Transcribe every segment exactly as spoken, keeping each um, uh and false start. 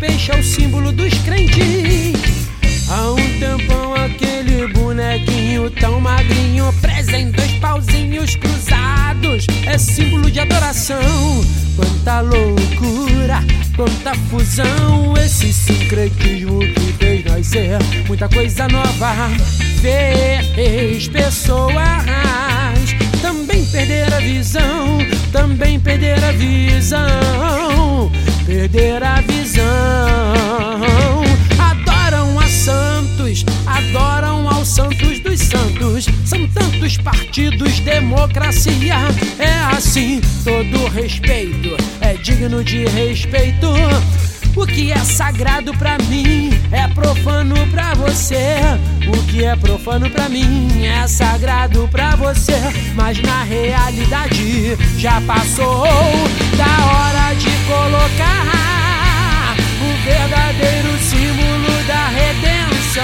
peixe é o símbolo dos crentes. Há um tempão aquele bonequinho tão magrinho, preso em dois pauzinhos cruzados, é símbolo de adoração. Quanta loucura, quanta fusão, esse sincretismo que fez nascer muita coisa nova. Fez pessoas também perder a visão, também perder a visão, perder a visão. Adoram a santos, adoram aos santos dos santos. São tantos partidos, democracia é assim. Todo respeito é digno de respeito. O que é sagrado pra mim é profano pra você. O que é profano pra mim é sagrado pra você. Mas na realidade já passou da hora de colocar o verdadeiro símbolo da redenção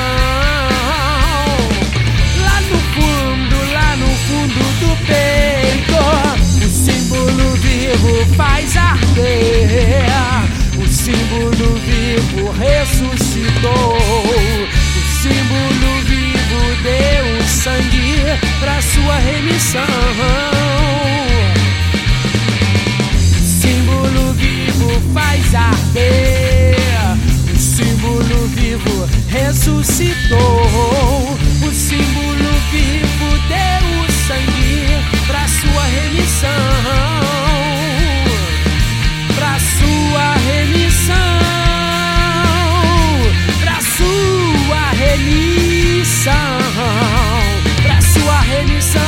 lá no fundo, lá no fundo do peito. O símbolo vivo faz arder, o símbolo vivo ressuscitou, o símbolo vivo deu sangue pra sua remissão. O símbolo vivo faz arder, o símbolo vivo ressuscitou, o símbolo vivo deu sangue pra sua remissão. Pra sua remissão, pra sua remissão, pra sua remissão.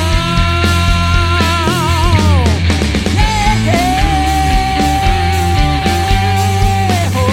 Yeah, yeah, oh,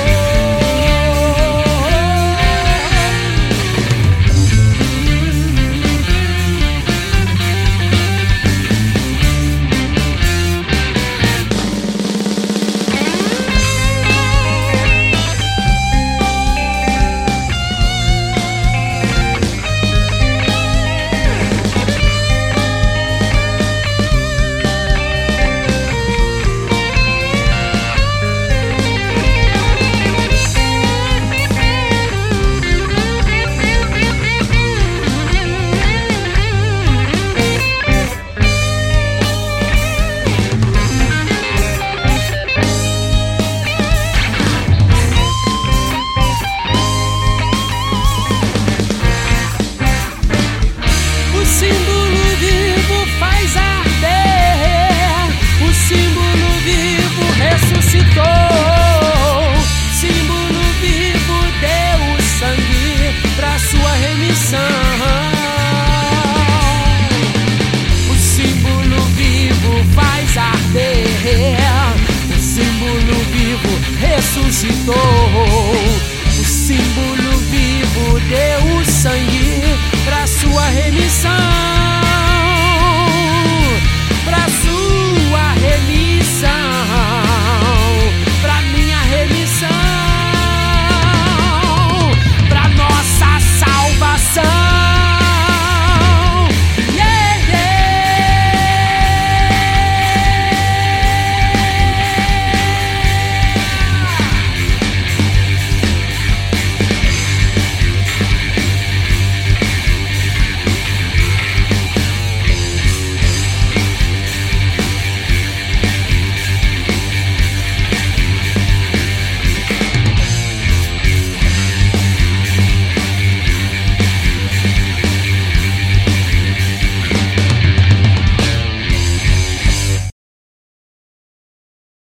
ressuscitou.